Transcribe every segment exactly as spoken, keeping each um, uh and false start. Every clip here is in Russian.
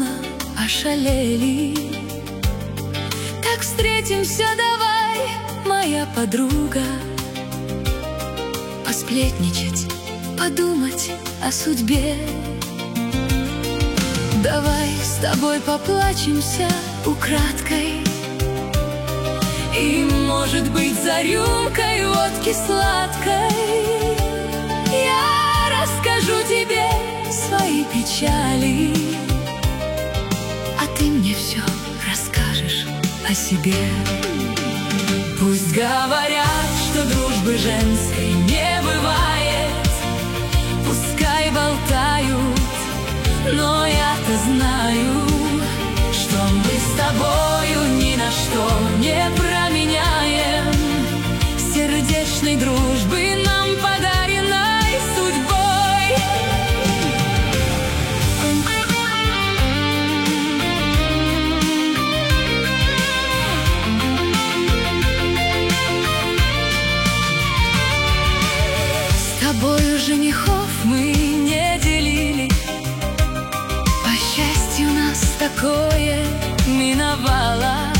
ошалели. Так встретимся давай, моя подруга, посплетничать, подумать о судьбе. Давай с тобой поплачемся украдкой, и, может быть, за рюмкой водки сладкой я расскажу тебе свои печали, а ты мне все расскажешь о себе. Пусть говорят, что дружбы женской не бывает, пускай болтают, но я-то знаю, что мы с тобою ни на что не променяем сердечной дружбы, нам подаренной судьбой. С тобою женихов мы не делили, по счастью, нас такое миновало.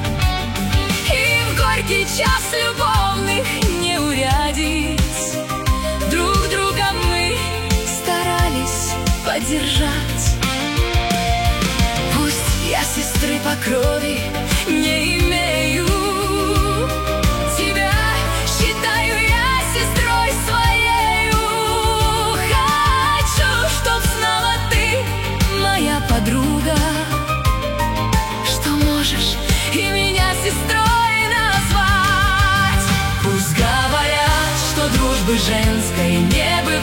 И в горький час любовных неурядиц друг друга мы старались поддержать. Пусть я сестры по крови не имею, тебя считаю я сестрой своею. Хочу, чтоб знала ты, моя подруга, что можешь и меня сестрой назвать. Пусть говорят, что дружбы женской не бывает,